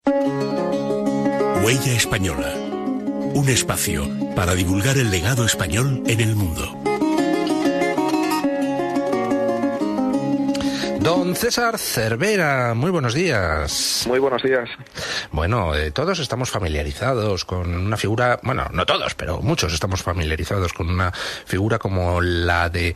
Huella Española. Un espacio para divulgar el legado español en el mundo. Don César Cervera, muy buenos días. Muy buenos días. Bueno, todos estamos familiarizados con una figura, bueno, no todos, pero muchos estamos familiarizados con una figura como la de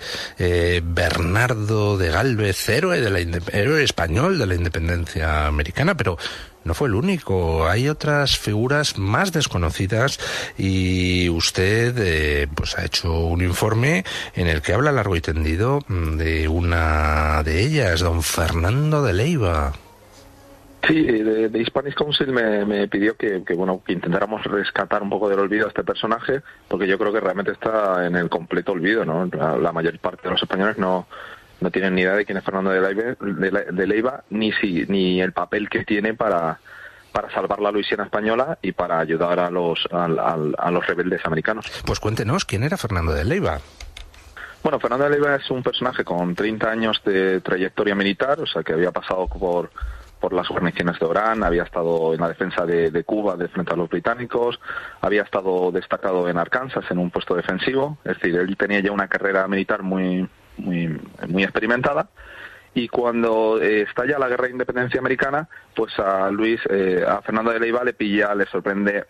Bernardo de Gálvez, héroe español de la independencia americana, pero no fue el único. Hay otras figuras más desconocidas y usted pues ha hecho un informe en el que habla largo y tendido de una de ellas, don Fernando de Leiva. Sí, de Hispanic Council me pidió que intentáramos rescatar un poco del olvido a este personaje, porque yo creo que realmente está en el completo olvido, ¿no? La mayor parte de los españoles no tienen ni idea de quién es Fernando de Leiva, ni el papel que tiene para salvar la Luisiana española y para ayudar a los rebeldes americanos. Pues cuéntenos, ¿quién era Fernando de Leiva? Bueno, Fernando de Leiva es un personaje con 30 años de trayectoria militar, o sea, que había pasado por las guarniciones de Orán, había estado en la defensa de Cuba frente a los británicos, había estado destacado en Arkansas en un puesto defensivo, es decir, él tenía ya una carrera militar muy experimentada, y cuando estalla la guerra de independencia americana, pues a Fernando de Leiva le sorprende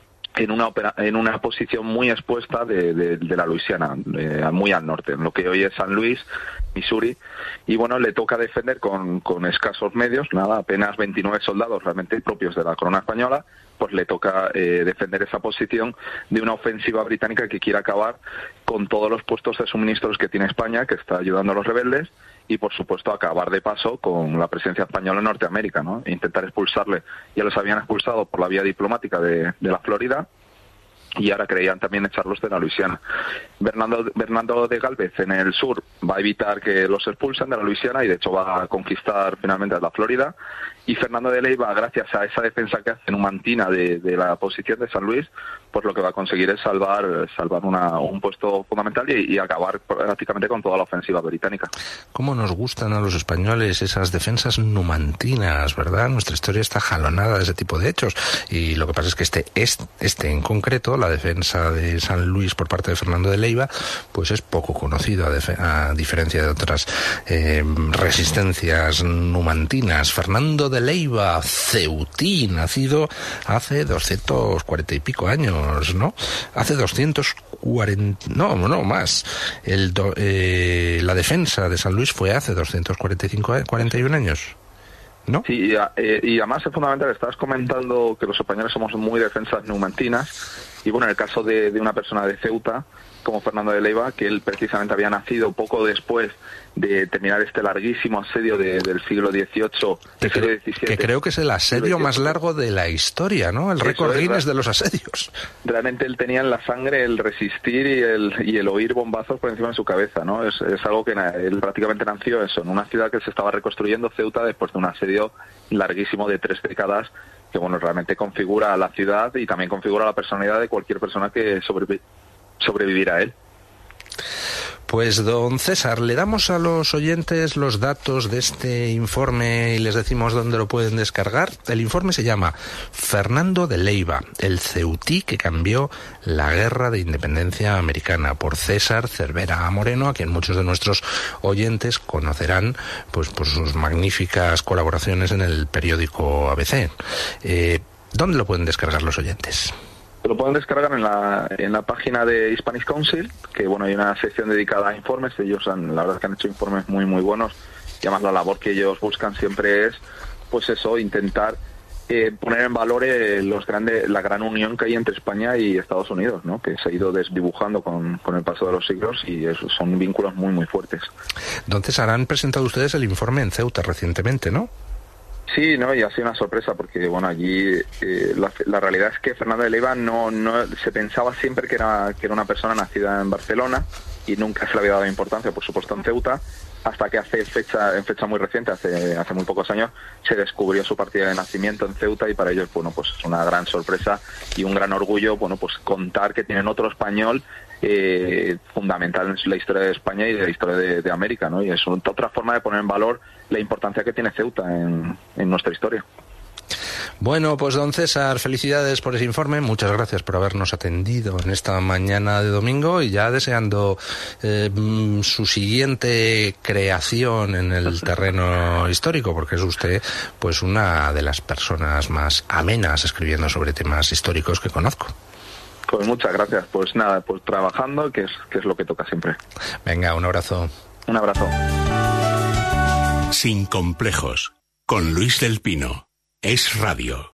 en una posición muy expuesta de la Luisiana, muy al norte, en lo que hoy es San Luis, Missouri, y bueno, le toca defender con escasos medios, apenas 29 soldados realmente propios de la corona española, pues le toca defender esa posición de una ofensiva británica que quiere acabar con todos los puestos de suministros que tiene España, que está ayudando a los rebeldes, y por supuesto acabar de paso con la presencia española en Norteamérica, ¿no? E intentar expulsarle. Ya los habían expulsado por la vía diplomática de la Florida, y ahora creían también echarlos de la Luisiana. Bernardo de Gálvez en el sur va a evitar que los expulsen de la Luisiana y de hecho va a conquistar finalmente la Florida, y Fernando de Leiva, gracias a esa defensa que hace numantina de la posición de San Luis, pues lo que va a conseguir es salvar un puesto fundamental y acabar prácticamente con toda la ofensiva británica. ¿Cómo nos gustan a los españoles esas defensas numantinas, verdad? Nuestra historia está jalonada de ese tipo de hechos, y lo que pasa es que este en concreto, la defensa de San Luis por parte de Fernando de Leiva, pues es poco conocido a diferencia de otras resistencias numantinas. Fernando de Leiva, ceutí, nacido hace 240 y pico años, ¿no? Hace 240, no más. La defensa de San Luis fue hace 41 años, ¿no? Sí, y además es fundamental, estabas comentando que los españoles somos muy defensas numantinas, y bueno, en el caso de una persona de Ceuta, como Fernando de Leiva, que él precisamente había nacido poco después de terminar este larguísimo asedio del siglo XVIII, que creo que es el asedio más largo de la historia, ¿no? El récord Guinness de los asedios. Realmente él tenía en la sangre el resistir y el oír bombazos por encima de su cabeza, ¿no? Es algo que él prácticamente nació eso, en una ciudad que se estaba reconstruyendo, Ceuta, después de un asedio larguísimo de 3 décadas, que bueno, realmente configura a la ciudad y también configura la personalidad de cualquier persona que sobrevivir a él. Pues don César, le damos a los oyentes los datos de este informe y les decimos dónde lo pueden descargar. El informe se llama Fernando de Leiva, el ceutí que cambió la guerra de independencia americana, por César Cervera Moreno, a quien muchos de nuestros oyentes conocerán pues por sus magníficas colaboraciones en el periódico ABC. ¿Dónde lo pueden descargar los oyentes? Lo pueden descargar en la página de Hispanic Council, que bueno, hay una sección dedicada a informes. Ellos la verdad es que han hecho informes muy muy buenos, y además la labor que ellos buscan siempre es pues eso, intentar poner en valor la gran unión que hay entre España y Estados Unidos, ¿no? Que se ha ido desdibujando con el paso de los siglos, y esos son vínculos muy muy fuertes. Entonces, han presentado ustedes el informe en Ceuta recientemente, ¿no? Sí, no, y ha sido una sorpresa porque bueno, allí la realidad es que Fernando de Leiva no se pensaba siempre que era una persona nacida en Barcelona, y nunca se le había dado importancia, por supuesto, en Ceuta, hasta que en fecha muy reciente, hace muy pocos años, se descubrió su partida de nacimiento en Ceuta, y para ellos, bueno, pues es una gran sorpresa y un gran orgullo, bueno, pues contar que tienen otro español fundamental en la historia de España y de la historia de América, ¿no? Y es otra forma de poner en valor la importancia que tiene Ceuta en nuestra historia. Bueno, pues don César, felicidades por ese informe, muchas gracias por habernos atendido en esta mañana de domingo y ya deseando su siguiente creación en el terreno histórico, porque es usted pues una de las personas más amenas escribiendo sobre temas históricos que conozco. Pues muchas gracias. Pues nada, pues trabajando, que es lo que toca siempre. Venga, un abrazo. Un abrazo. Sin complejos, con Luis del Pino. Es Radio.